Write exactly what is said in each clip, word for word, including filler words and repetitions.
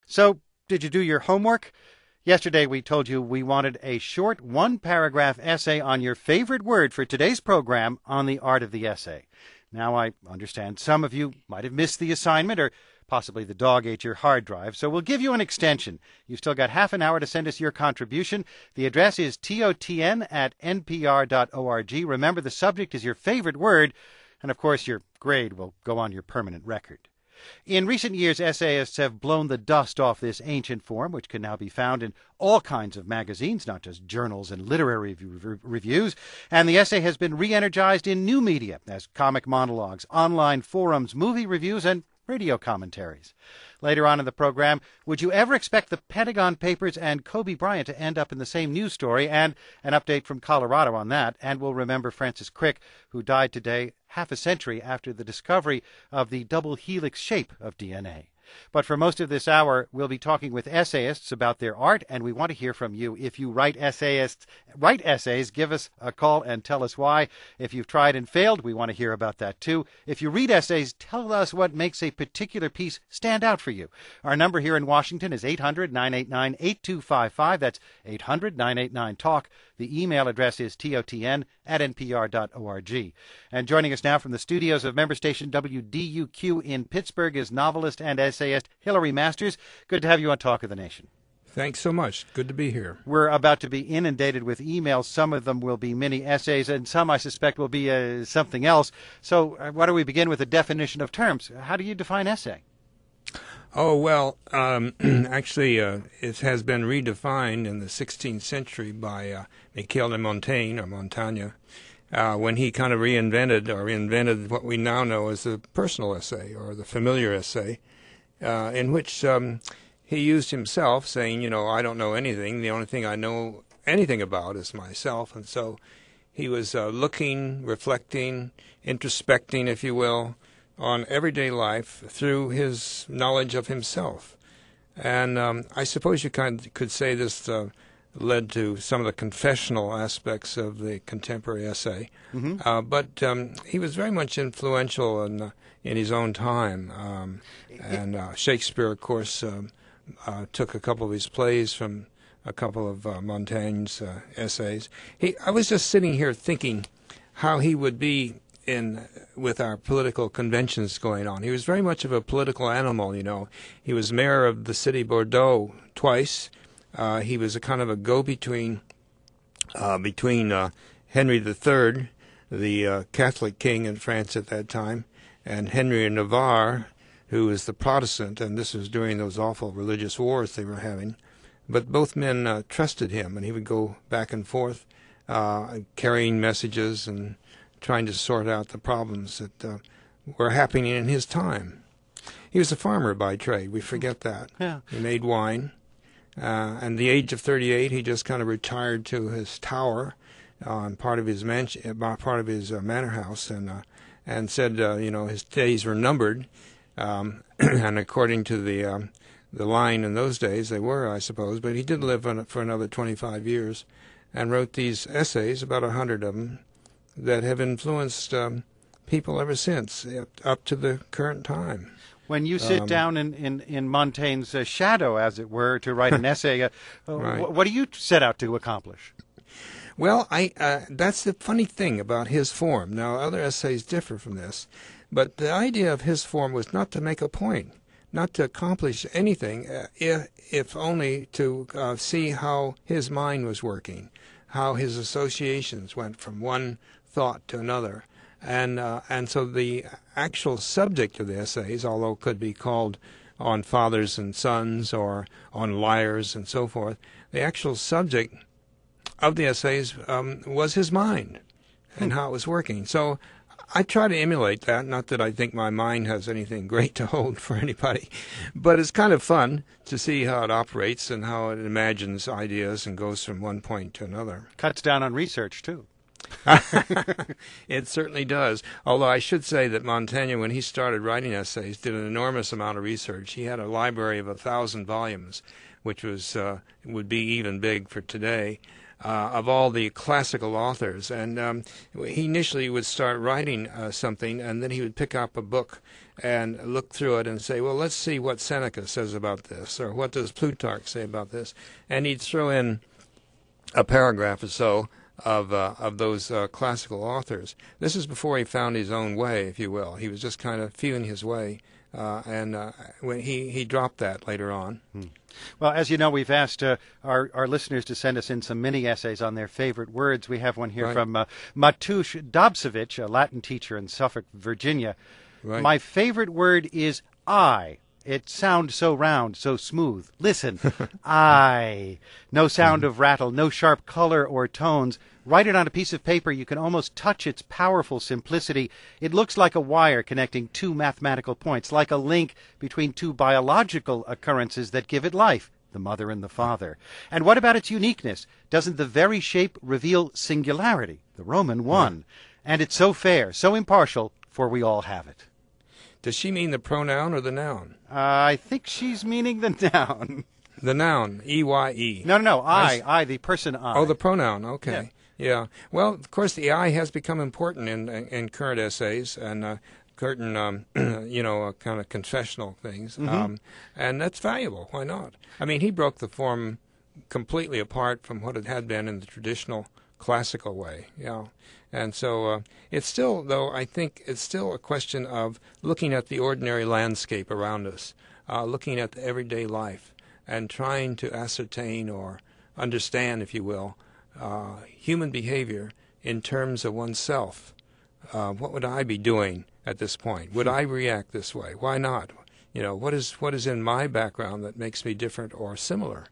So, did you do your homework? Yesterday we told you we wanted a short one-paragraph essay on your favorite word for today's program on the art of the essay. Now, I understand some of you might have missed the assignment, or possibly the dog ate your hard drive, so we'll give you an extension. You've still got half an hour to send us your contribution. The address is totn at npr dot org. Remember, the subject is your favorite word, and of course your grade will go on your permanent record. In recent years, essayists have blown the dust off this ancient form, which can now be found in all kinds of magazines, not just journals and literary rev- reviews. And the essay has been re-energized in new media as comic monologues, online forums, movie reviews, and radio commentaries. Later on in the program, would you ever expect the Pentagon Papers and Kobe Bryant to end up in the same news story? And an update from Colorado on that. And we'll remember Francis Crick, who died today half a century after the discovery of the double helix shape of D N A. But for most of this hour, we'll be talking with essayists about their art, and we want to hear from you. If you write essayists, write essays, give us a call and tell us why. If you've tried and failed, we want to hear about that too. If you read essays, tell us what makes a particular piece stand out for you. Our number here in Washington is eight hundred, nine eight nine, eight two five five. That's eight hundred, nine eight nine, talk. The email address is totn at npr dot org. And joining us now from the studios of member station W D U Q in Pittsburgh is novelist and essayist Hilary Masters. Good to have you on Talk of the Nation. Thanks so much. Good to be here. We're about to be inundated with emails. Some of them will be mini essays, and some, I suspect, will be uh, something else. So uh, why don't we begin with a definition of terms? How do you define essay? Oh, well, um, actually, uh, it has been redefined in the sixteenth century by uh, Michel de Montaigne, or Montaigne, uh, when he kind of reinvented or invented what we now know as the personal essay or the familiar essay, uh, in which um, he used himself, saying, you know, I don't know anything. The only thing I know anything about is myself. And so he was uh, looking, reflecting, introspecting, if you will, on everyday life through his knowledge of himself. And um, I suppose you kind of could say this uh, led to some of the confessional aspects of the contemporary essay. Mm-hmm. Uh, but um, he was very much influential in, uh, in his own time. Um, and uh, Shakespeare, of course, um, uh, took a couple of his plays from a couple of uh, Montaigne's uh, essays. He, I was just sitting here thinking how he would be in with our political conventions going on. He was very much of a political animal, you know. He was mayor of the city Bordeaux twice. Uh, he was a kind of a go-between uh, between uh, Henry the Third, the uh, Catholic king in France at that time, and Henry of Navarre, who was the Protestant, and this was during those awful religious wars they were having. But both men uh, trusted him, and he would go back and forth uh, carrying messages and trying to sort out the problems that uh, were happening in his time. He was a farmer by trade. We forget that. Yeah. He made wine. Uh, and at the age of thirty-eight, he just kind of retired to his tower on part of his mansion, part of his uh, manor house, and uh, and said, uh, you know, his days were numbered. Um, and according to the um, the line in those days, they were, I suppose. But he did live on it for another twenty-five years, and wrote these essays, about a hundred of them, that have influenced um, people ever since, up to the current time. When you sit um, down in, in, in Montaigne's uh, shadow, as it were, to write an essay, uh, right. wh- what do you set out to accomplish? Well, I uh, that's the funny thing about his form. Now, other essays differ from this, but the idea of his form was not to make a point, not to accomplish anything, uh, if, if only to uh, see how his mind was working, how his associations went from one thought to another. And uh, and so the actual subject of the essays, although it could be called on fathers and sons or on liars and so forth, the actual subject of the essays um, was his mind and how it was working. So I try to emulate that, not that I think my mind has anything great to hold for anybody, but it's kind of fun to see how it operates and how it imagines ideas and goes from one point to another. Cuts down on research, too. It certainly does. Although I should say that Montaigne, when he started writing essays, did an enormous amount of research. He had a library of a thousand volumes, which was uh, would be even big for today. uh, of all the classical authors. And um, he initially would start writing uh, something, and then he would pick up a book and look through it and say, well, let's see what Seneca says about this, or what does Plutarch say about this. And he'd throw in a paragraph or so of uh, of those uh, classical authors. This is before he found his own way, if you will. He was just kind of feeling his way, uh, and uh, when he, he dropped that later on. Hmm. Well, as you know, we've asked uh, our, our listeners to send us in some mini-essays on their favorite words. We have one here right. from uh, Matush Dobsovich, a Latin teacher in Suffolk, Virginia. Right. My favorite word is I. It sounds so round, so smooth. Listen, I. No sound of rattle, no sharp color or tones. Write it on a piece of paper. You can almost touch its powerful simplicity. It looks like a wire connecting two mathematical points, like a link between two biological occurrences that give it life, the mother and the father. And what about its uniqueness? Doesn't the very shape reveal singularity, the Roman one? Yeah. And it's so fair, so impartial, for we all have it. Does she mean the pronoun or the noun? Uh, I think she's meaning the noun. The noun, E Y E. No, no, no, I, I, the person I. Oh, the pronoun, okay. Yeah. yeah. Well, of course, the I has become important in in current essays and uh, certain, um, you know, uh, kind of confessional things. Mm-hmm. Um, and that's valuable. Why not? I mean, he broke the form completely apart from what it had been in the traditional classical way, yeah. And so uh, it's still, though, I think it's still a question of looking at the ordinary landscape around us, uh, looking at the everyday life, and trying to ascertain or understand, if you will, uh, human behavior in terms of oneself. Uh, what would I be doing at this point? Would I react this way? Why not? You know, what is what is in my background that makes me different or similar?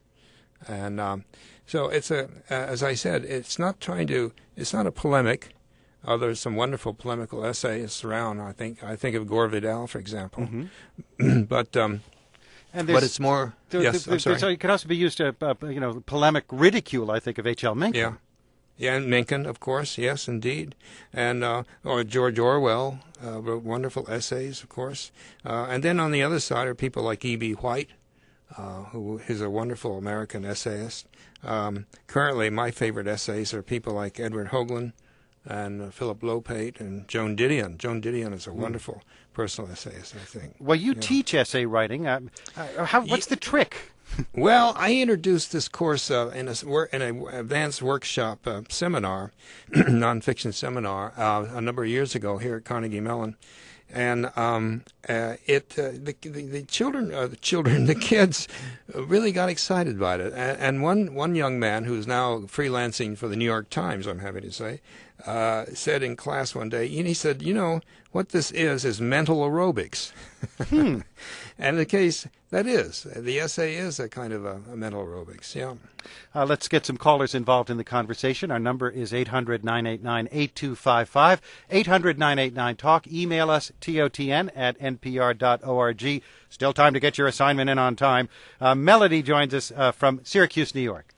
And um, so it's a, uh, as I said, it's not trying to, it's not a polemic. Uh, there's some wonderful polemical essayists around. I think I think of Gore Vidal, for example. Mm-hmm. but um, and but it's more. There, yes, there, I'm sorry. So it could also be used to, uh, you know, polemic ridicule. I think of H L Mencken. Yeah, yeah, and Mencken, of course. Yes, indeed, and uh, or George Orwell uh, wrote wonderful essays, of course. Uh, and then on the other side are people like E B. White. Uh, who is a wonderful American essayist. Um, currently, my favorite essays are people like Edward Hoagland and uh, Philip Lopate and Joan Didion. Joan Didion is a wonderful mm. personal essayist, I think. Well, you yeah. teach essay writing. Uh, uh, how, what's the trick? Well, I introduced this course uh, in a in an advanced workshop uh, seminar, nonfiction seminar, uh, a number of years ago here at Carnegie Mellon. And um, uh, it uh, the, the the children uh, the children the kids really got excited about it. And, and one one young man who's now freelancing for the New York Times, I'm happy to say, uh, said in class one day, and he said, you know, what this is is mental aerobics. Hmm. And in the case, that is. The essay is a kind of a, a mental aerobics, yeah. Uh, let's get some callers involved in the conversation. Our number is eight hundred, nine eight nine, eight two five five, eight hundred, nine eight nine, talk. Email us, T O T N at N P R dot org. Still time to get your assignment in on time. Uh, Melody joins us uh, from Syracuse, New York.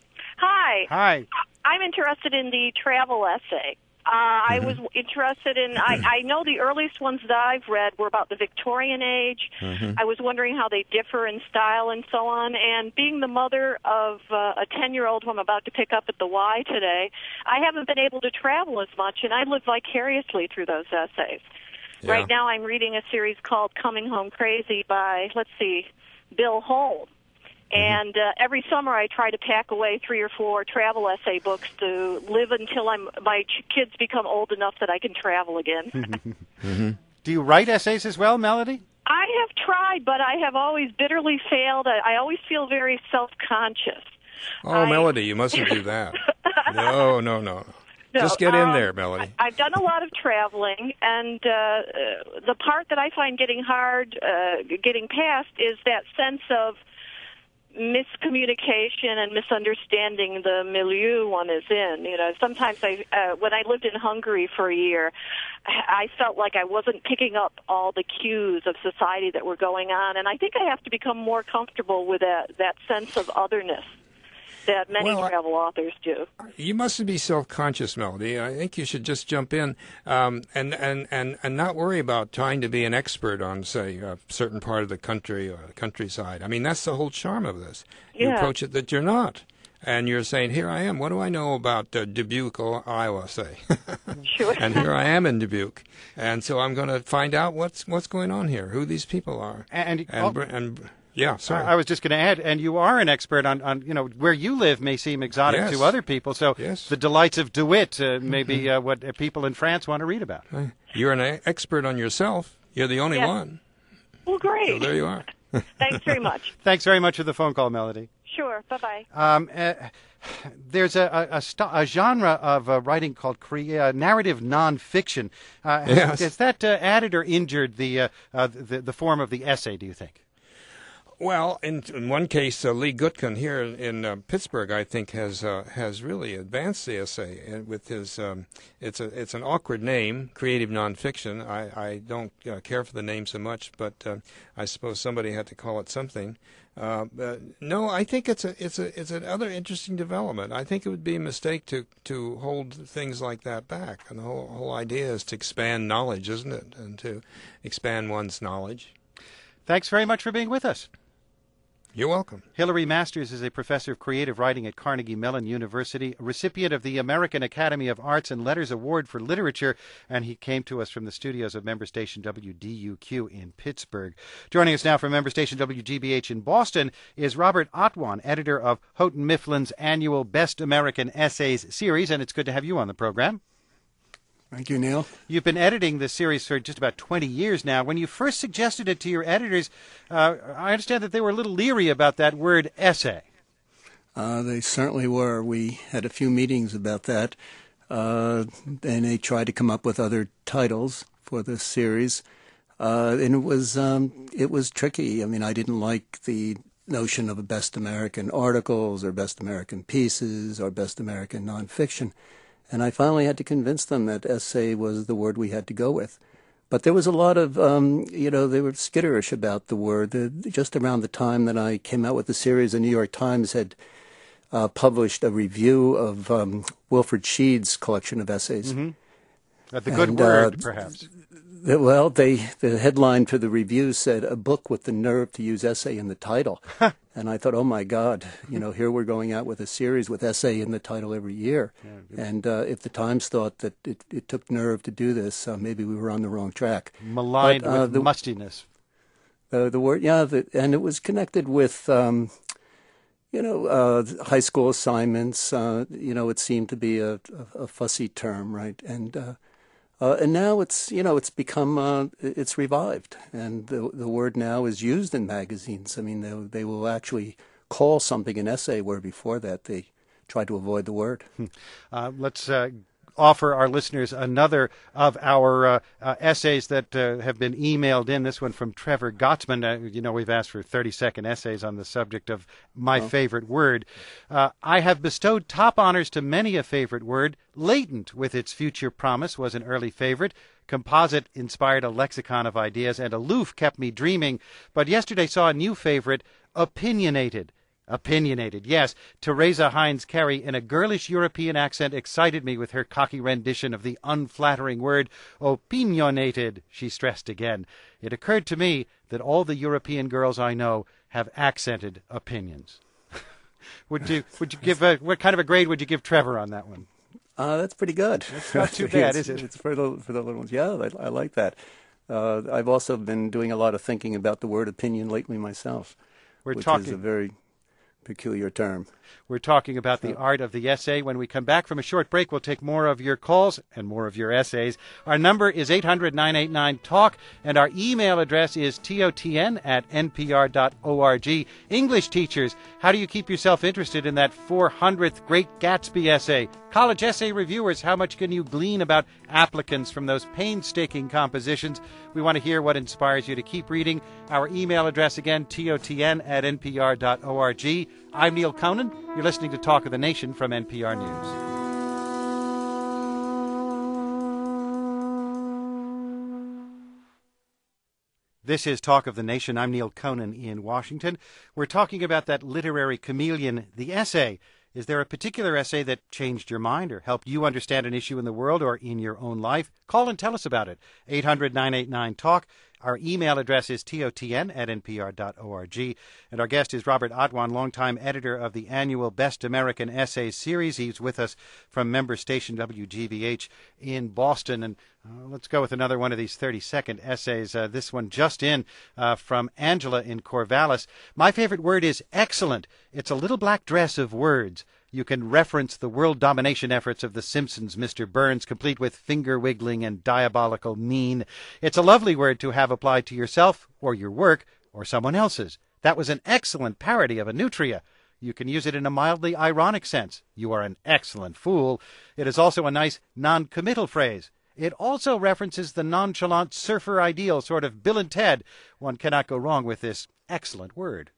Hi. Hi. I'm interested in the travel essay. Uh, I was interested in, I, I know the earliest ones that I've read were about the Victorian age. Mm-hmm. I was wondering how they differ in style and so on. And being the mother of uh, a ten-year-old who I'm about to pick up at the Y today, I haven't been able to travel as much, and I live vicariously through those essays. Yeah. Right now I'm reading a series called Coming Home Crazy by, let's see, Bill Holt. And uh, every summer I try to pack away three or four travel essay books to live until I'm my ch- kids become old enough that I can travel again. mm-hmm. Do you write essays as well, Melody? I have tried, but I have always bitterly failed. I, I always feel very self-conscious. Oh, I... Melody, you mustn't do that. no, no, no. No, Just get um, in there, Melody. I, I've done a lot of traveling, and uh, the part that I find getting hard, uh, getting past, is that sense of miscommunication and misunderstanding the milieu one is in. You know, sometimes I, uh, when I lived in Hungary for a year, I felt like I wasn't picking up all the cues of society that were going on, and I think I have to become more comfortable with that, that sense of otherness that many well, travel authors do. You mustn't be self-conscious, Melody. I think you should just jump in um, and, and, and, and not worry about trying to be an expert on, say, a certain part of the country or the countryside. I mean, that's the whole charm of this. You yeah. approach it that you're not. and you're saying, here I am. What do I know about uh, Dubuque, Iowa, say? Sure. And here I am in Dubuque. And so I'm going to find out what's what's going on here, who these people are. And, and, oh, and yeah, sorry. I was just going to add, and you are an expert on, on, you know, where you live may seem exotic Yes. to other people. So Yes. the delights of DeWitt uh, may be uh, what uh, people in France want to read about. You're an expert on yourself. You're the only Yes. one. Well, great. So there you are. Thanks very much. Thanks very much for the phone call, Melody. Sure. Bye-bye. Um, uh, there's a, a, a, st- a genre of uh, writing called cre- uh, narrative nonfiction. Uh, has, Yes. has that uh, added or injured the, uh, uh, the the form of the essay, do you think? Well, in, in one case, uh, Lee Gutkin here in, in uh, Pittsburgh, I think, has uh, has really advanced the essay and with his. Um, it's a it's an awkward name, creative nonfiction. I I don't uh, care for the name so much, but uh, I suppose somebody had to call it something. Uh, but no, I think it's a it's a it's another interesting development. I think it would be a mistake to to hold things like that back. And the whole whole idea is to expand knowledge, isn't it? And to expand one's knowledge. Thanks very much for being with us. You're welcome. Hilary Masters is a professor of creative writing at Carnegie Mellon University, a recipient of the American Academy of Arts and Letters Award for Literature, and he came to us from the studios of member station W D U Q in Pittsburgh. Joining us now from member station W G B H in Boston is Robert Otwan, editor of Houghton Mifflin's annual Best American Essays series, and it's good to have you on the program. Thank you, Neil. You've been editing this series for just about twenty years now. When you first suggested it to your editors, uh, I understand that they were a little leery about that word essay. Uh, they certainly were. We had a few meetings about that, uh, and they tried to come up with other titles for this series, uh, and it was um, it was tricky. I mean, I didn't like the notion of a Best American Articles or Best American Pieces or Best American Nonfiction. And I finally had to convince them that essay was the word we had to go with. But there was a lot of, um, you know, they were skitterish about the word. The, just around the time that I came out with the series, the New York Times had uh, published a review of um, Wilfred Sheed's collection of essays. Mm-hmm. Uh, the good and, word, uh, perhaps. The, well, they the headline for the review said, "A book with the nerve to use essay in the title." And I thought, oh, my God, you know, here we're going out with a series with essay in the title every year. Yeah, and uh, if the Times thought that it, it took nerve to do this, uh, maybe we were on the wrong track. Maligned but, uh, with the, mustiness. Uh, the word, yeah, the, and it was connected with, um, you know, uh, high school assignments. Uh, you know, it seemed to be a, a, a fussy term, right? And uh, Uh, and now it's, you know, it's become, uh, it's revived. And the the word now is used in magazines. I mean, they, they will actually call something an essay, where before that they tried to avoid the word. Uh, let's uh, offer our listeners another of our uh, uh, essays that uh, have been emailed in. This one from Trevor Gottsman. Uh, you know, we've asked for thirty-second essays on the subject of my oh. favorite word. Uh, I have bestowed top honors to many a favorite word. Latent, with its future promise, was an early favorite. Composite inspired a lexicon of ideas, and aloof kept me dreaming. But yesterday saw a new favorite, opinionated. Opinionated, yes. Teresa Heinz Carey, in a girlish European accent, excited me with her cocky rendition of the unflattering word opinionated, she stressed again. It occurred to me that all the European girls I know have accented opinions. would you would you give a, what kind of a grade would you give Trevor on that one? Uh, that's pretty good. It's not too bad, is it? It's for the, for the little ones. Yeah, I, I like that. Uh, I've also been doing a lot of thinking about the word opinion lately myself, We're which talking... is a very peculiar term. We're talking about the art of the essay. When we come back from a short break, we'll take more of your calls and more of your essays. Our number is eight hundred, nine eight nine, talk, and our email address is totn at npr dot org. English teachers, how do you keep yourself interested in that four hundredth Great Gatsby essay? College essay reviewers, how much can you glean about applicants from those painstaking compositions? We want to hear what inspires you to keep reading. Our email address again, totn at npr dot org. I'm Neil Conan. You're listening to Talk of the Nation from N P R News. This is Talk of the Nation. I'm Neil Conan in Washington. We're talking about that literary chameleon, the essay. Is there a particular essay that changed your mind or helped you understand an issue in the world or in your own life? Call and tell us about it. eight hundred, nine eight nine, talk. Our email address is totn at npr dot org. And our guest is Robert Otwan, longtime editor of the annual Best American Essays series. He's with us from member station W G B H in Boston. And uh, let's go with another one of these thirty-second essays. Uh, this one just in uh, from Angela in Corvallis. My favorite word is excellent. It's a little black dress of words. You can reference the world domination efforts of the Simpsons, Mister Burns, complete with finger-wiggling and diabolical mean. It's a lovely word to have applied to yourself or your work or someone else's. That was an excellent parody of a nutria. You can use it in a mildly ironic sense. You are an excellent fool. It is also a nice non-committal phrase. It also references the nonchalant surfer ideal, sort of Bill and Ted. One cannot go wrong with this excellent word.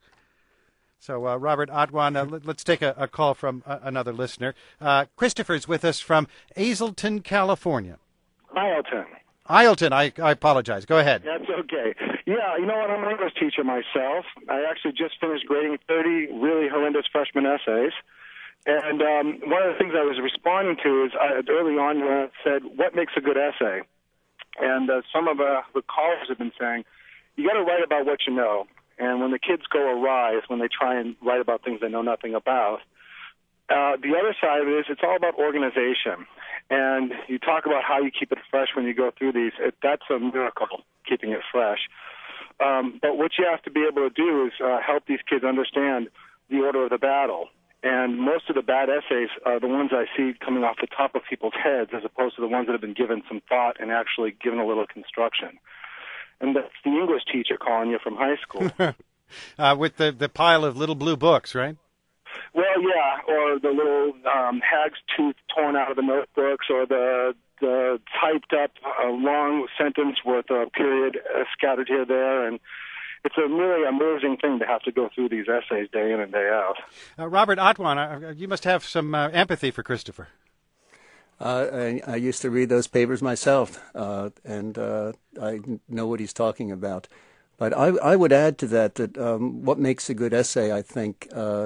So, uh, Robert Otwan, uh, let, let's take a, a call from uh, another listener. Uh, Christopher's with us from Azleton, California. Ileton. Ileton, I, I apologize. Go ahead. That's okay. Yeah, you know what? I'm an English teacher myself. I actually just finished grading thirty really horrendous freshman essays. And um, one of the things I was responding to is I, early on uh, said, what makes a good essay? And uh, some of uh, the callers have been saying, you got to write about what you know. And when the kids go awry is when they try and write about things they know nothing about. Uh, the other side of it is it's all about organization. And you talk about how you keep it fresh when you go through these. It, that's a miracle, keeping it fresh. Um, but what you have to be able to do is uh, help these kids understand the order of the battle. And most of the bad essays are the ones I see coming off the top of people's heads as opposed to the ones that have been given some thought and actually given a little construction. And that's the English teacher calling you from high school. uh, with the, the pile of little blue books, right? Well, yeah, or the little um, hag's tooth torn out of the notebooks, or the the typed up uh, long sentence worth a period uh, scattered here there, and it's a really amusing thing to have to go through these essays day in and day out. Uh, Robert Otwan, uh, you must have some uh, empathy for Christopher. Uh, I, I used to read those papers myself, uh, and uh, I know what he's talking about. But I, I would add to that that um, what makes a good essay, I think, uh,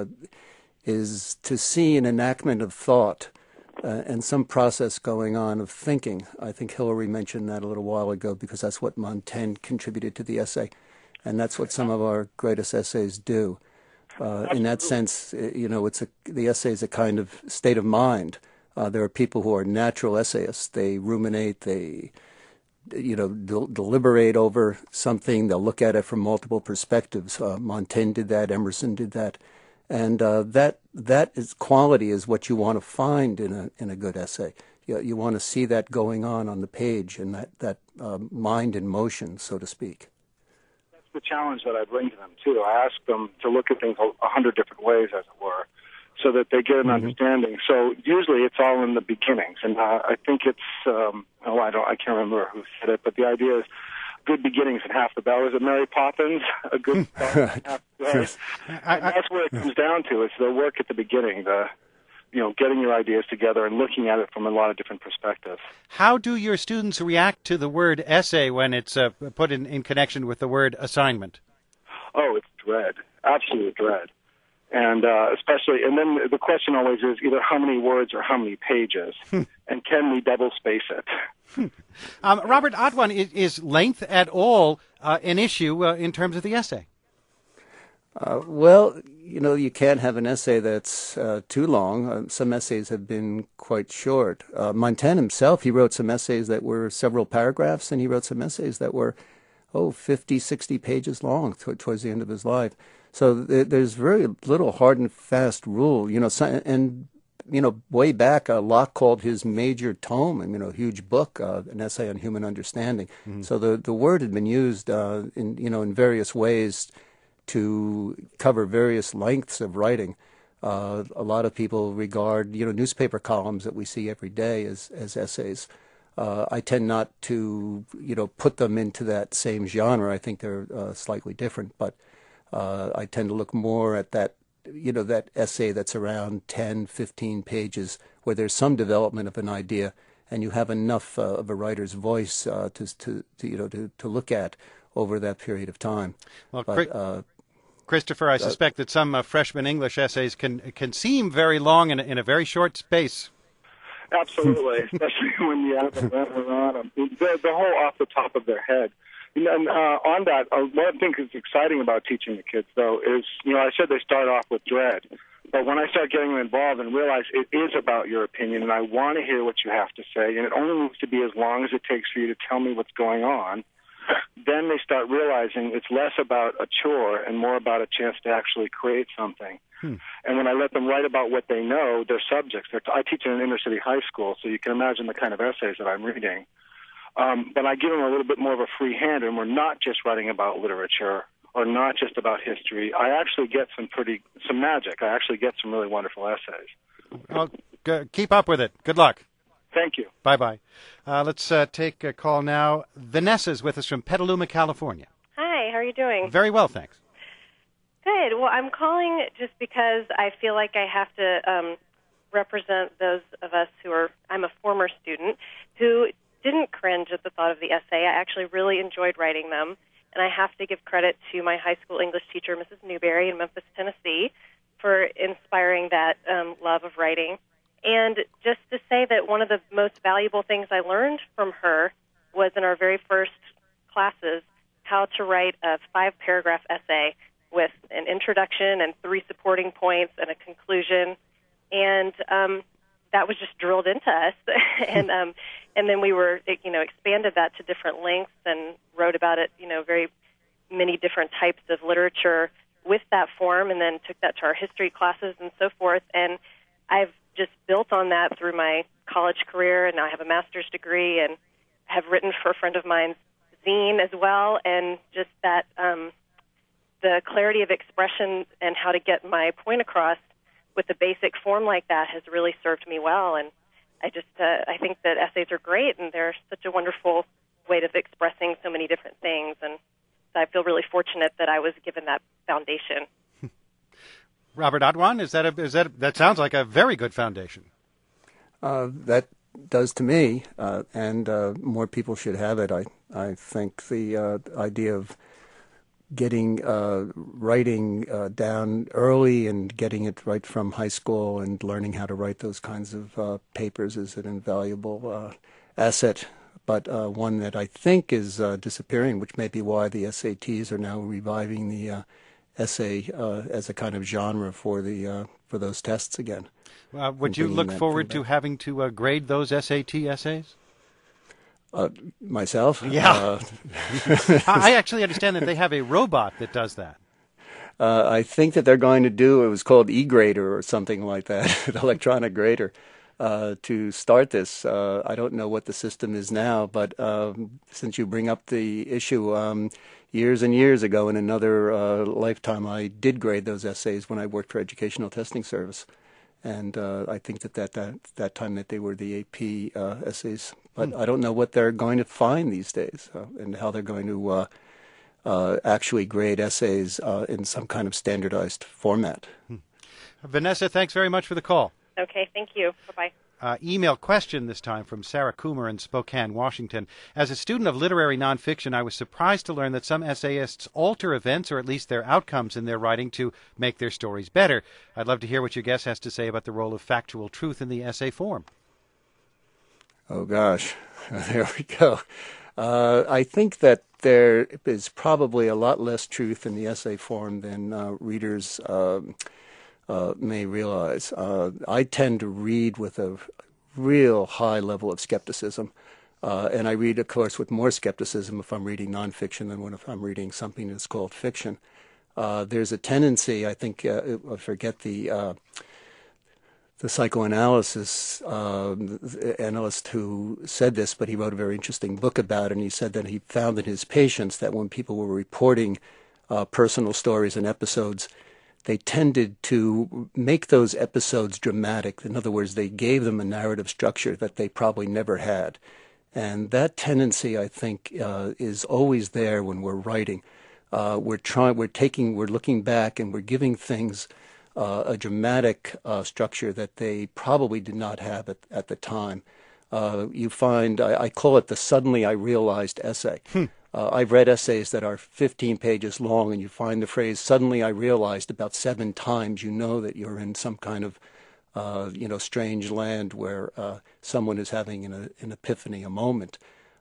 is to see an enactment of thought uh, and some process going on of thinking. I think Hillary mentioned that a little while ago because that's what Montaigne contributed to the essay, and that's what some of our greatest essays do. Uh, in that sense, you know, it's a, the essay is a kind of state of mind. Uh, there are people who are natural essayists. They ruminate, they, you know, del- deliberate over something. They'll look at it from multiple perspectives. Uh, Montaigne did that. Emerson did that. And uh, that that is quality is what you want to find in a in a good essay. You, you want to see that going on on the page and that, that uh, mind in motion, so to speak. That's the challenge that I bring to them, too. I ask them to look at things a hundred different ways, as it were, so that they get an mm-hmm. understanding. So usually it's all in the beginnings, and uh, I think it's um, oh I don't I can't remember who said it, but the idea is good beginnings and half the battle. Is it Mary Poppins? A good start and half the battle. And that's where it comes down to. It's the work at the beginning, the you know getting your ideas together and looking at it from a lot of different perspectives. How do your students react to the word essay when it's uh, put in, in connection with the word assignment? Oh, it's dread, absolute dread. And uh, especially, and then the question always is either how many words or how many pages, and can we double space it? um, Robert Otwan, is, is length at all uh, an issue uh, in terms of the essay? Uh, well, you know, you can't have an essay that's uh, too long. Uh, some essays have been quite short. Uh, Montaigne himself, he wrote some essays that were several paragraphs, and he wrote some essays that were, oh, fifty, sixty pages long t- towards the end of his life. So th- there's very little hard and fast rule, you know. So, and you know, way back, uh, Locke called his major tome, you know, huge book, uh, an essay on human understanding. Mm-hmm. So the the word had been used, uh, in you know, in various ways to cover various lengths of writing. Uh, a lot of people regard, you know, newspaper columns that we see every day as as essays. Uh, I tend not to, you know, put them into that same genre. I think they're uh, slightly different, but. Uh, I tend to look more at that, you know, that essay that's around ten, fifteen pages where there's some development of an idea and you have enough uh, of a writer's voice uh, to, to, to, you know, to, to look at over that period of time. Well, but, uh, Christopher, I uh, suspect that some uh, freshman English essays can can seem very long in a, in a very short space. Absolutely, especially when you have the letter on them. The, the whole off the top of their head. You know, and uh, on that, uh, one of the things that's exciting about teaching the kids, though, is, you know, I said they start off with dread. But when I start getting them involved and realize it is about your opinion and I want to hear what you have to say, and it only needs to be as long as it takes for you to tell me what's going on, then they start realizing it's less about a chore and more about a chance to actually create something. Hmm. And when I let them write about what they know, their subjects, they're, I teach in an inner city high school, so you can imagine the kind of essays that I'm reading. Um, but I give them a little bit more of a free hand, and we're not just writing about literature or not just about history. I actually get some pretty, some magic. I actually get some really wonderful essays. Well, g- keep up with it. Good luck. Thank you. Bye-bye. Uh, let's uh, take a call now. Vanessa's with us from Petaluma, California. Hi, how are you doing? Very well, thanks. Good. Well, I'm calling just because I feel like I have to um, represent those of us who are, I'm a former student, who didn't cringe at the thought of the essay. I actually really enjoyed writing them. And I have to give credit to my high school English teacher, Missus Newberry in Memphis, Tennessee, for inspiring that um, love of writing. And just to say that one of the most valuable things I learned from her was in our very first classes how to write a five-paragraph essay with an introduction and three supporting points and a conclusion. And um, that was just drilled into us. and um, and then we were, you know, expanded that to different lengths and wrote about it, you know, very many different types of literature with that form, and then took that to our history classes and so forth. And I've just built on that through my college career, and now I have a master's degree and have written for a friend of mine's zine as well. And just that um, the clarity of expression and how to get my point across with a basic form like that has really served me well. And I just uh, I think that essays are great, and they're such a wonderful way of expressing so many different things. And I feel really fortunate that I was given that foundation. Robert Otwan, is that a, is that that sounds like a very good foundation? Uh, that does to me, uh, and uh, more people should have it. I I think the uh, idea of getting uh, writing uh, down early and getting it right from high school and learning how to write those kinds of uh, papers is an invaluable uh, asset, but uh, one that I think is uh, disappearing, which may be why the S A Ts are now reviving the uh, essay uh, as a kind of genre for the uh, for those tests again. Uh, would you look forward to having to uh, grade those S A T essays? Uh, myself? Yeah. Uh, I actually understand that they have a robot that does that. Uh, I think that they're going to do, it was called eGrader or something like that, an electronic grader, uh, to start this. Uh, I don't know what the system is now, but um, since you bring up the issue, um, years and years ago in another uh, lifetime, I did grade those essays when I worked for Educational Testing Service. And uh, I think that that, that that time that they were the A P uh, essays. But mm. I don't know what they're going to find these days uh, and how they're going to uh, uh, actually grade essays uh, in some kind of standardized format. Mm. Vanessa, thanks very much for the call. Okay, thank you. Bye-bye. Uh, email question this time from Sarah Coomer in Spokane, Washington. As a student of literary nonfiction, I was surprised to learn that some essayists alter events or at least their outcomes in their writing to make their stories better. I'd love to hear what your guest has to say about the role of factual truth in the essay form. Oh, gosh. There we go. Uh, I think that there is probably a lot less truth in the essay form than uh, readers um, Uh, may realize. Uh, I tend to read with a real high level of skepticism, uh, and I read, of course, with more skepticism if I'm reading nonfiction than when if I'm reading something that's called fiction. Uh, there's a tendency, I think, uh, I forget the uh, the psychoanalysis uh, analyst who said this, but he wrote a very interesting book about it, and he said that he found in his patients that when people were reporting uh, personal stories and episodes, they tended to make those episodes dramatic. In other words, they gave them a narrative structure that they probably never had. And that tendency, I think, uh, is always there when we're writing. Uh, we're trying, we're taking, we're looking back, and we're giving things uh, a dramatic uh, structure that they probably did not have at, at the time. Uh, you find, I, I call it the suddenly I realized essay. Hmm. Uh, I've read essays that are fifteen pages long, and you find the phrase, suddenly I realized, about seven times. You know that you're in some kind of, uh, you know, strange land where uh, someone is having an, an epiphany, a moment.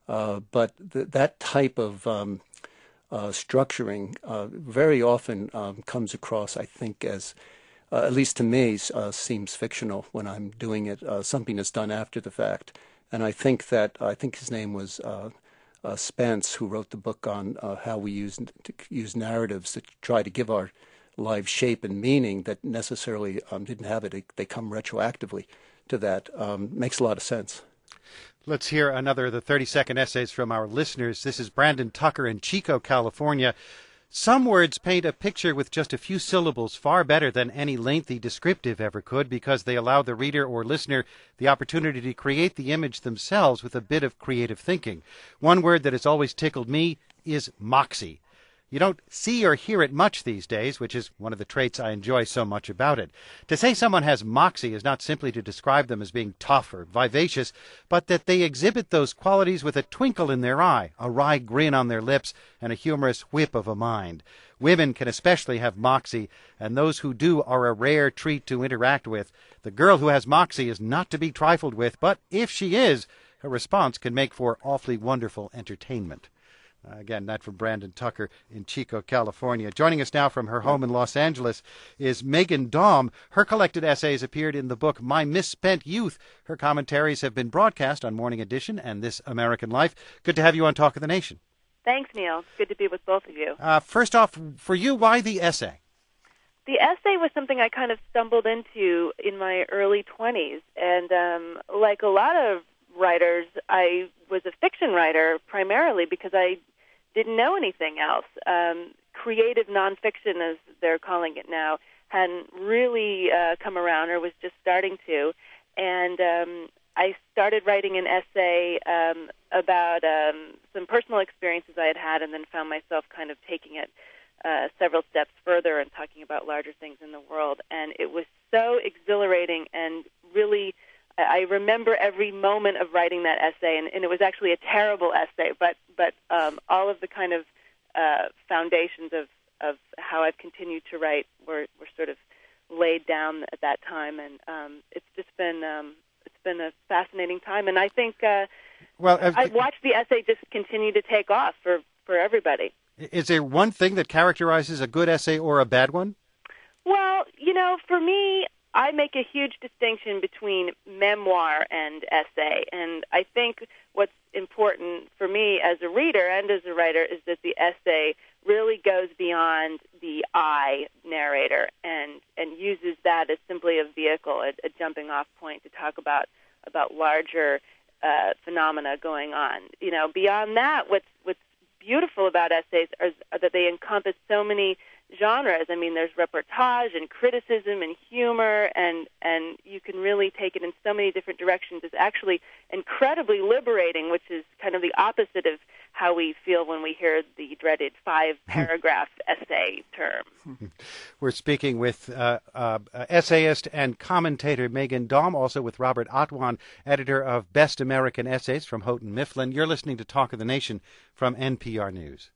Uh, but th- that type of um, uh, structuring uh, very often um, comes across, I think, as uh, at least to me, uh, seems fictional when I'm doing it, uh, something that's done after the fact. And I think that, I think his name was uh, uh, Spence, who wrote the book on uh, how we use, to use narratives that try to give our lives shape and meaning that necessarily um, didn't have it. They come retroactively to that. Um, makes a lot of sense. Let's hear another of the thirty-second essays from our listeners. This is Brandon Tucker in Chico, California. Some words paint a picture with just a few syllables far better than any lengthy descriptive ever could, because they allow the reader or listener the opportunity to create the image themselves with a bit of creative thinking. One word that has always tickled me is moxie. You don't see or hear it much these days, which is one of the traits I enjoy so much about it. To say someone has moxie is not simply to describe them as being tough or vivacious, but that they exhibit those qualities with a twinkle in their eye, a wry grin on their lips, and a humorous whip of a mind. Women can especially have moxie, and those who do are a rare treat to interact with. The girl who has moxie is not to be trifled with, but if she is, her response can make for awfully wonderful entertainment. Uh, again, that from Brandon Tucker in Chico, California. Joining us now from her home in Los Angeles is Megan Daum. Her collected essays appeared in the book My Misspent Youth. Her commentaries have been broadcast on Morning Edition and This American Life. Good to have you on Talk of the Nation. Thanks, Neil. It's good to be with both of you. Uh, first off, for you, why the essay? The essay was something I kind of stumbled into in my early twenties. And um, like a lot of writers, I was a fiction writer primarily because I didn't know anything else. Um, creative nonfiction, as they're calling it now, hadn't really uh, come around or was just starting to. And um, I started writing an essay um, about um, some personal experiences I had had, and then found myself kind of taking it uh, several steps further and talking about larger things in the world. And it was so exhilarating and really, I remember every moment of writing that essay, and, and it was actually a terrible essay, but but um, all of the kind of uh, foundations of, of how I've continued to write were, were sort of laid down at that time, and um, it's just been um, it's been a fascinating time, and I think uh, well, uh, I've watched the essay just continue to take off for, for everybody. Is there one thing that characterizes a good essay or a bad one? Well, you know, for me, I make a huge distinction between memoir and essay, and I think what's important for me as a reader and as a writer is that the essay really goes beyond the I narrator and, and uses that as simply a vehicle, a, a jumping-off point to talk about about larger uh, phenomena going on. You know, beyond that, what's what's beautiful about essays are, are that they encompass so many genres. I mean, there's reportage and criticism and humor, and and you can really take it in so many different directions. It's actually incredibly liberating, which is kind of the opposite of how we feel when we hear the dreaded five-paragraph essay term. We're speaking with uh, uh, essayist and commentator Megan Daum, also with Robert Atwan, editor of Best American Essays from Houghton Mifflin. You're listening to Talk of the Nation from N P R News.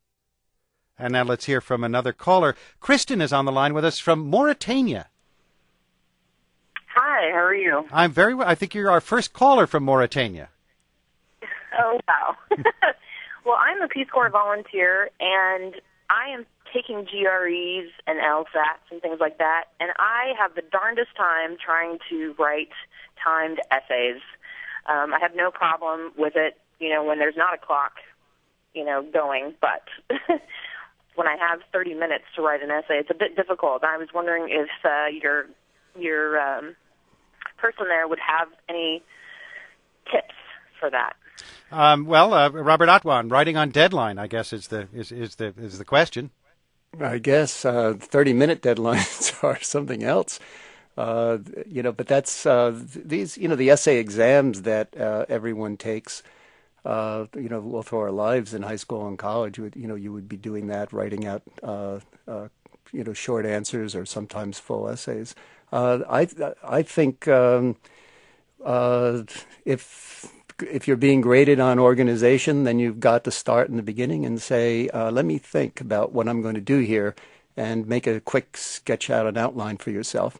And now let's hear from another caller. Kristen is on the line with us from Mauritania. Hi, how are you? I'm very well. I think you're our first caller from Mauritania. Oh, wow. Well, I'm a Peace Corps volunteer, and I am taking G R Es and LSATs and things like that, and I have the darndest time trying to write timed essays. Um, I have no problem with it, you know, when there's not a clock, you know, going, but when I have thirty minutes to write an essay, it's a bit difficult. I was wondering if uh, your your um, person there would have any tips for that. Um, well, uh, Robert Atwan, writing on deadline, I guess is the is, is the is the question. I guess uh, thirty-minute deadlines are something else. Uh, you know, but that's uh, these. You know, the essay exams that uh, everyone takes. Uh, you know, all through our lives in high school and college, you, would, you know, you would be doing that, writing out, uh, uh, you know, short answers or sometimes full essays. Uh, I I think um, uh, if if you're being graded on organization, then you've got to start in the beginning and say, uh, let me think about what I'm going to do here, and make a quick sketch out, an outline for yourself.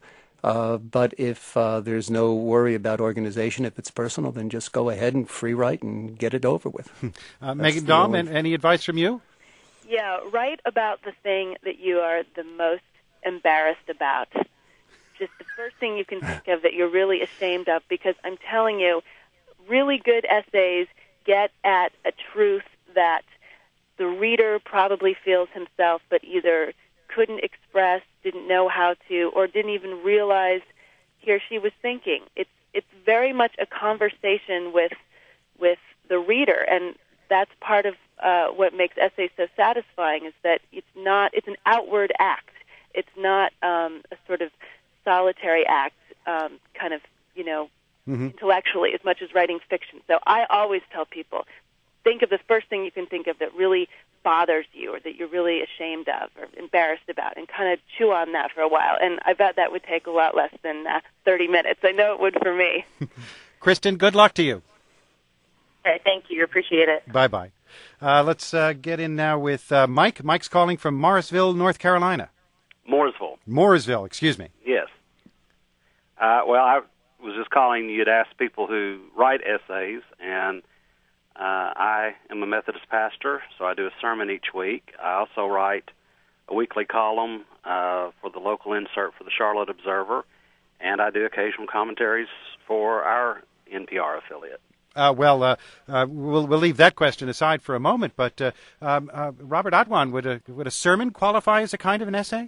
Uh, but if uh, there's no worry about organization, if it's personal, then just go ahead and free write and get it over with. uh, Megan Daum, only... any advice from you? Yeah, write about the thing that you are the most embarrassed about. Just the first thing you can think of that you're really ashamed of, because I'm telling you, really good essays get at a truth that the reader probably feels himself, but either couldn't express, didn't know how to, or didn't even realize he or she was thinking. It's it's very much a conversation with with the reader, and that's part of uh, what makes essays so satisfying. Is that it's not it's an outward act. It's not um, a sort of solitary act, um, kind of you know mm-hmm. intellectually, as much as writing fiction. So I always tell people, think of the first thing you can think of that really bothers you or that you're really ashamed of or embarrassed about, and kind of chew on that for a while. And I bet that would take a lot less than uh, thirty minutes. I know it would for me. Kristen, good luck to you. Okay, thank you. Appreciate it. Bye-bye. Uh, let's uh, get in now with uh, Mike. Mike's calling from Morrisville, North Carolina. Mooresville. Mooresville, excuse me. Yes. Uh, well, I was just calling. You'd ask people who write essays, and Uh, I am a Methodist pastor, so I do a sermon each week. I also write a weekly column uh, for the local insert for the Charlotte Observer, and I do occasional commentaries for our N P R affiliate. Uh, well, uh, uh, we'll, we'll leave that question aside for a moment, but uh, um, uh, Robert Atwan, would a, would a sermon qualify as a kind of an essay?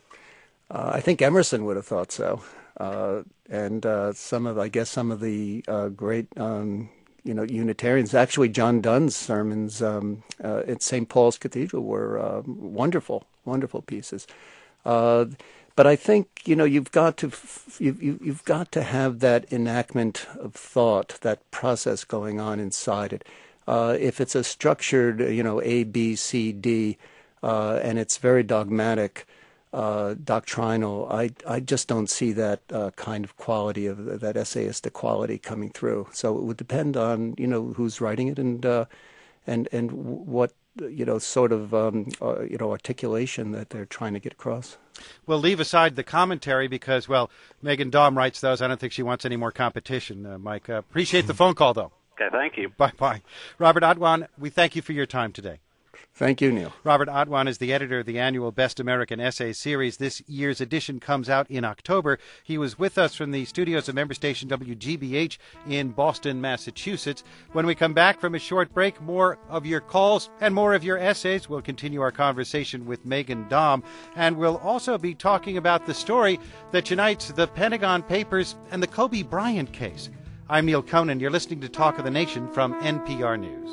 Uh, I think Emerson would have thought so. Uh, and uh, some of, I guess, some of the uh, great... Um, You know, Unitarians. Actually, John Donne's sermons um, uh, at Saint Paul's Cathedral were uh, wonderful, wonderful pieces. Uh, but I think you know you've got to you, you, you've got to have that enactment of thought, that process going on inside it. Uh, if it's a structured, you know, A, B, C, D, uh, and it's very dogmatic, uh, doctrinal, I I just don't see that uh, kind of quality of that essayistic quality coming through. So it would depend on you know who's writing it and uh, and and what you know sort of um, uh, you know articulation that they're trying to get across. We'll leave aside the commentary because well, Megan Daum writes those. I don't think she wants any more competition. Uh, Mike, uh, appreciate the phone call though. Okay, thank you. Bye bye, Robert Atwan. We thank you for your time today. Thank you, Neil. Robert Atwan is the editor of the annual Best American Essay Series. This year's edition comes out in October. He was with us from the studios of member station W G B H in Boston, Massachusetts. When we come back from a short break, more of your calls and more of your essays. We'll continue our conversation with Megan Daum, and we'll also be talking about the story that unites the Pentagon Papers and the Kobe Bryant case. I'm Neil Conan. You're listening to Talk of the Nation from N P R News.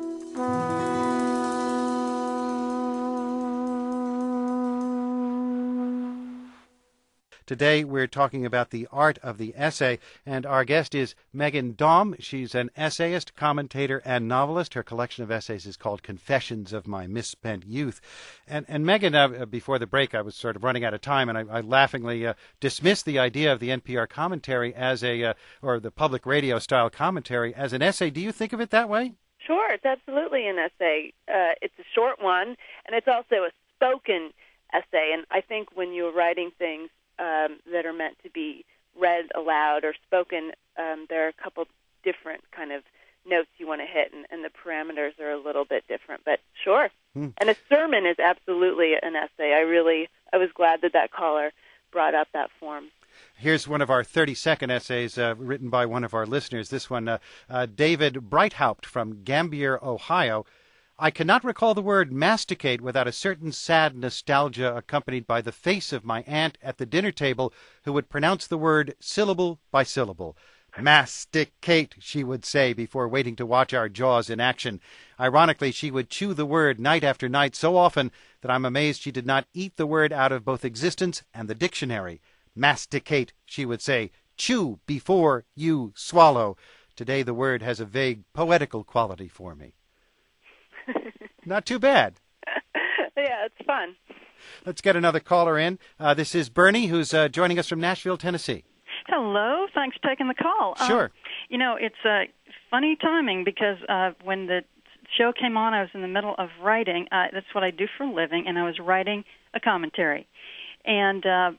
Today we're talking about the art of the essay, and our guest is Megan Daum. She's an essayist, commentator, and novelist. Her collection of essays is called Confessions of My Misspent Youth. And, and Megan, uh, before the break, I was sort of running out of time, and I, I laughingly uh, dismissed the idea of the N P R commentary as a, uh, or the public radio-style commentary as an essay. Do you think of it that way? Sure, it's absolutely an essay. Uh, it's a short one, and it's also a spoken essay. And I think when you're writing things Um, that are meant to be read aloud or spoken, um, there are a couple different kind of notes you want to hit, and, and the parameters are a little bit different. But sure. Hmm. And a sermon is absolutely an essay. I really, I was glad that that caller brought up that form. Here's one of our thirty-second essays uh, written by one of our listeners. This one, uh, uh, David Breithaupt from Gambier, Ohio. I cannot recall the word masticate without a certain sad nostalgia accompanied by the face of my aunt at the dinner table who would pronounce the word syllable by syllable. Masticate, she would say before waiting to watch our jaws in action. Ironically, she would chew the word night after night so often that I'm amazed she did not eat the word out of both existence and the dictionary. Masticate, she would say, chew before you swallow. Today the word has a vague poetical quality for me. Not too bad. Yeah, it's fun. Let's get another caller in. Uh, this is Bernie, who's uh, joining us from Nashville, Tennessee. Hello. Thanks for taking the call. Sure. Um, you know, it's uh, funny timing because uh, when the show came on, I was in the middle of writing. Uh, that's what I do for a living, and I was writing a commentary. And uh,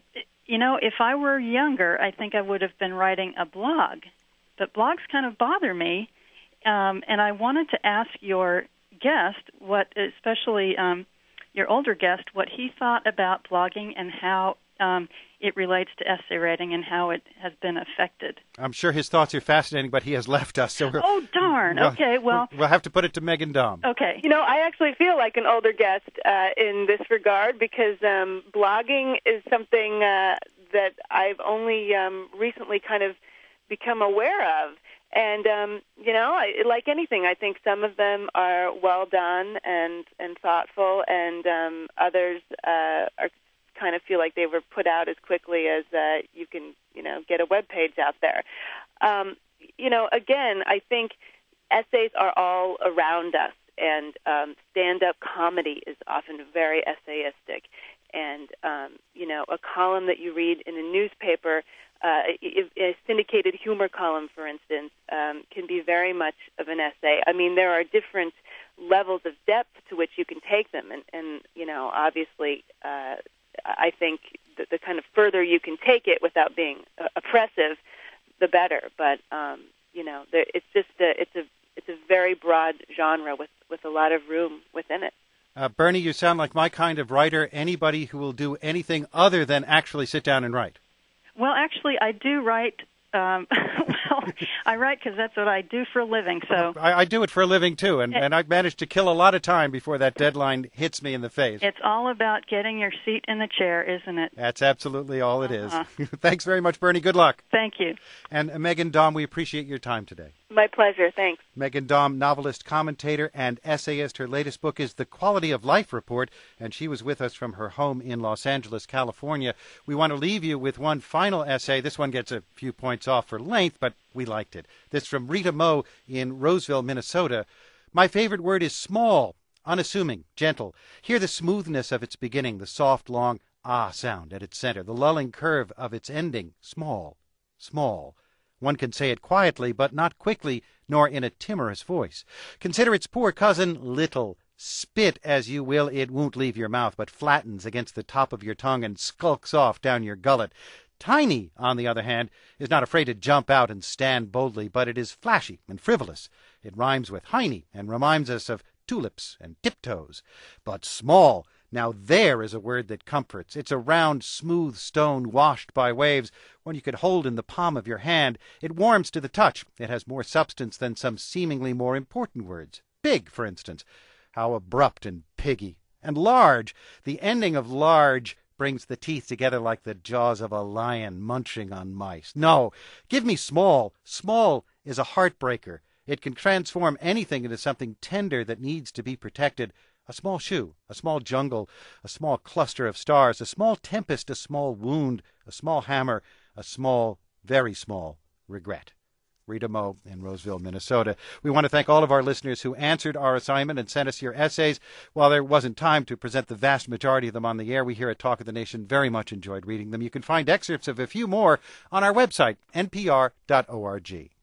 you know, if I were younger, I think I would have been writing a blog. But blogs kind of bother me, um, and I wanted to ask your guest, what, especially um, your older guest, what he thought about blogging and how um, it relates to essay writing and how it has been affected. I'm sure his thoughts are fascinating, but he has left us. So we're, oh, darn. We'll, okay, well. We'll have to put it to Megan Daum. Okay. You know, I actually feel like an older guest uh, in this regard because um, blogging is something uh, that I've only um, recently kind of become aware of. And, um, you know, I, like anything, I think some of them are well done and, and thoughtful, and um, others uh, are kind of feel like they were put out as quickly as uh, you can, you know, get a web page out there. Um, you know, again, I think essays are all around us, and um, stand-up comedy is often very essayistic. And, um, you know, a column that you read in a newspaper, uh, a syndicated humor column, for instance, um, can be very much of an essay. I mean, there are different levels of depth to which you can take them. And, and you know, obviously, uh, I think the, the kind of further you can take it without being uh, oppressive, the better. But, um, you know, there, it's just a, it's a it's a very broad genre with, with a lot of room within it. Uh, Bernie, you sound like my kind of writer, anybody who will do anything other than actually sit down and write. Well, actually, I do write. Um, well, I write because that's what I do for a living. So I, I do it for a living, too, and, and I've managed to kill a lot of time before that deadline hits me in the face. It's all about getting your seat in the chair, isn't it? That's absolutely all it uh-huh. is. Thanks very much, Bernie. Good luck. Thank you. And uh, Megan Daum, we appreciate your time today. My pleasure. Thanks. Megan Daum, novelist, commentator, and essayist. Her latest book is The Quality of Life Report, and she was with us from her home in Los Angeles, California. We want to leave you with one final essay. This one gets a few points off for length, but we liked it. This from Rita Moe in Roseville, Minnesota. My favorite word is small, unassuming, gentle. Hear the smoothness of its beginning, the soft, long ah sound at its center, the lulling curve of its ending. Small, small. One can say it quietly, but not quickly, nor in a timorous voice. Consider its poor cousin, little. Spit as you will, it won't leave your mouth, but flattens against the top of your tongue and skulks off down your gullet. Tiny, on the other hand, is not afraid to jump out and stand boldly, but it is flashy and frivolous. It rhymes with hiney and reminds us of tulips and tiptoes. But small, now there is a word that comforts. It's a round, smooth stone washed by waves, one you could hold in the palm of your hand. It warms to the touch. It has more substance than some seemingly more important words. Big, for instance. How abrupt and piggy. And large. The ending of large brings the teeth together like the jaws of a lion munching on mice. No, give me small. Small is a heartbreaker. It can transform anything into something tender that needs to be protected. A small shoe, a small jungle, a small cluster of stars, a small tempest, a small wound, a small hammer, a small, very small regret. Rita Moe in Roseville, Minnesota. We want to thank all of our listeners who answered our assignment and sent us your essays. While there wasn't time to present the vast majority of them on the air, we here at Talk of the Nation very much enjoyed reading them. You can find excerpts of a few more on our website, n p r dot org.